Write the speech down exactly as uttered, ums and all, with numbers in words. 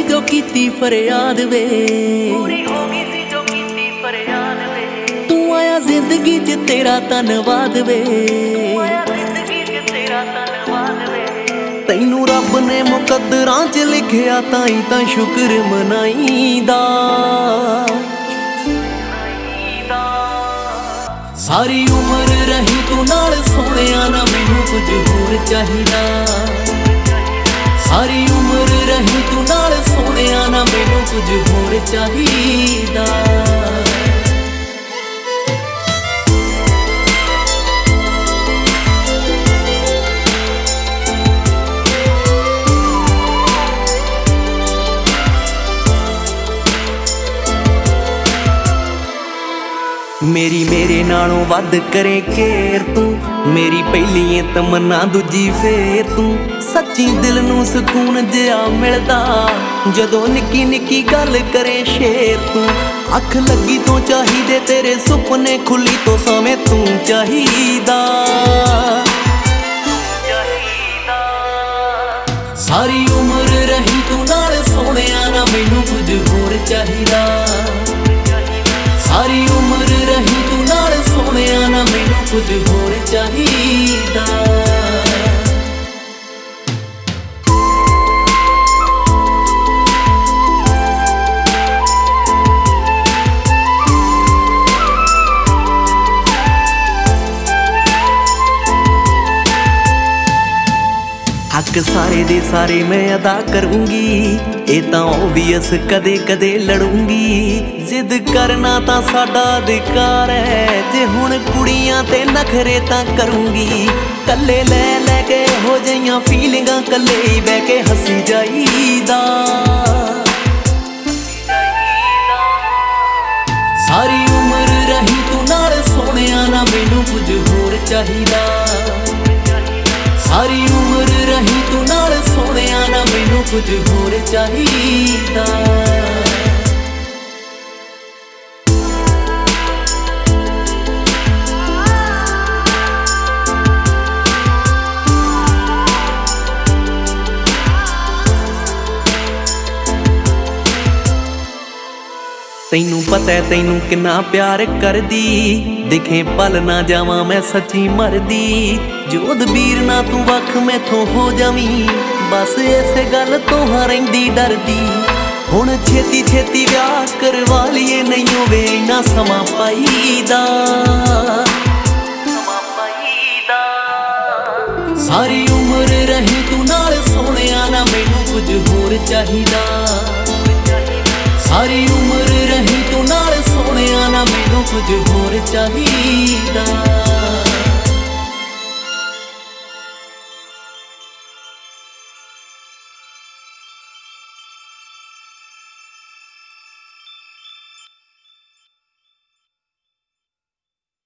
ਜੋ ਕੀਤੀ ਫਰਿਆਦ ਵੇ, ਪੂਰੀ ਹੋ ਗਈ ਸੀ ਜੋ ਕੀਤੀ ਫਰਿਆਦ ਵੇ। ਤੂੰ ਆਇਆ ਜ਼ਿੰਦਗੀ 'ਚ ਤੇਰਾ ਧੰਨਵਾਦ ਵੇ, ਤੂੰ ਆਇਆ ਜ਼ਿੰਦਗੀ 'ਚ ਤੇਰਾ ਧੰਨਵਾਦ ਵੇ। ਤੈਨੂੰ ਰੱਬ ਨੇ ਮੁਕੱਦਰਾਂ 'ਚ ਲਿਖਿਆ ਤਾਂ ਹੀ ਤਾਂ ਸ਼ੁਕਰ ਮਨਾਈਦਾ। ਸਾਰੀ ਉਮਰ ਰਹੀ ਤੂੰ ਨਾਲ ਸੋਹਣਿਆ, ਨਾ ਮੈਨੂੰ ਕੁਝ ਹੋਰ ਚਾਹੀਦਾ। ਸਾਰੀ ਉਮਰ ਰਹੀ ਤੂੰ ਨਾਲ ਸੋਹਣਿਆ, ਨਾ ਮੈਨੂੰ ਕੁਝ ਹੋਰ ਚਾਹੀਦਾ। ਮੇਰੀ ਮੇਰੇ ਨਾਲੋਂ ਵੱਧ ਕਰੇ ਕੇਰ ਤੂੰ, ਮੇਰੀ ਪਹਿਲੀ ਏ ਤਮੰਨਾ ਦੂਜੀ ਫੇਰ ਤੂੰ। ਸੱਚੀ ਦਿਲ ਨੂੰ ਸਕੂਨ ਜਿਹਾ ਮਿਲਦਾ ਜਦੋਂ ਨਿੱਕੀ ਨਿੱਕੀ ਗੱਲ ਕਰੇ ਸ਼ੇਰ ਤੂੰ। ਅੱਖ ਲੱਗੀ ਤੋਂ ਚਾਹੀਦੇ ਤੇਰੇ ਸੁਪਨੇ, ਖੁੱਲੀ ਤੋਂ ਸਾਵੇਂ ਤੂੰ ਚਾਹੀਦਾ। ਸਾਰੀ ਉਮਰ ਰਹੀ ਤੂੰ ਨਾਲ ਸੋਹਣਿਆ, ਨਾ ਮੈਨੂੰ ਕੁਝ ਹੋਰ ਚਾਹੀਦਾ। ਸਾਰੀ ਉਮਰ ਰਹੀ ਤੂੰ ਨਾਲ ਸੋਹਣਿਆ, ਨਾ ਮੈਨੂੰ ਕੁਝ ਹੋਰ ਚਾਹੀਦਾ। ਹੱਕ ਸਾਰੇ ਦੇ ਸਾਰੇ ਮੈਂ ਅਦਾ ਕਰੂੰਗੀ, ਇਹ ਤਾਂ ਓਬਵੀਅਸ ਕਦੇ ਕਦੇ ਲੜੂੰਗੀ। ਜ਼ਿੱਦ ਕਰਨਾ ਤਾਂ ਸਾਡਾ ਅਧਿਕਾਰ ਹੈ, ਜੇ ਹੁਣ ਕੁੜੀਆਂ ਤੇ ਨਖਰੇ ਤਾਂ ਕਰੂੰਗੀ। ਕੱਲੇ ਲੈ ਲੈ ਕੇ ਹੋ ਜਾਈਆਂ ਫੀਲਿੰਗਾਂ, ਕੱਲੇ ਹੀ ਬਹਿ ਕੇ ਹੱਸੀ ਜਾਈਦਾ। ਸਾਰੀ ਉਮਰ ਰਹੀ ਤੂੰ ਨਾਲ ਸੋਹਣਿਆ, ਨਾ ਮੈਨੂੰ ਕੁਝ ਹੋਰ ਚਾਹੀਦਾ। ਸਾਰੀ ਉਮਰ ਰਹੀ ਤੂੰ ਨਾਲ ਸੋਹਣਿਆ, ਨਾ ਮੈਨੂੰ ਕੁਝ ਹੋਰ ਚਾਹੀਦਾ। ਤੈਨੂੰ ਪਤਾ ਹੈ ਤੈਨੂੰ ਕਿੰਨਾ ਪਿਆਰ ਕਰਦੀ, ਦਿਖੇ ਪਲ ਨਾ ਜਾਵਾਂ ਮੈਂ ਸੱਚੀ ਮਰਦੀ। ਜੋਧ ਵੀਰ ਨਾ ਤੂੰ ਵੱਖ ਮੈਥੋਂ ਹੋ ਜਾਵੀਂ, ਬਸ ਇਸੇ ਗੱਲ ਤੋਂ ਹਾਂ ਰਹਿੰਦੀ ਡਰਦੀ। ਹੁਣ ਛੇਤੀ ਛੇਤੀ ਵਿਆਹ ਕਰਵਾ ਲਈਏ, ਨਹੀਂ ਹੋਵੇ ਇੰਨਾ ਸਮਾਂ ਪਾਈਦਾ। ਸਾਰੀ ਉਮਰ ਰਹੀ ਤੂੰ ਨਾਲ ਸੋਹਣਿਆ, ਨਾ ਮੈਨੂੰ ਕੁਝ ਹੋਰ ਚਾਹੀਦਾ। ਸਾਰੀ ਉਮਰ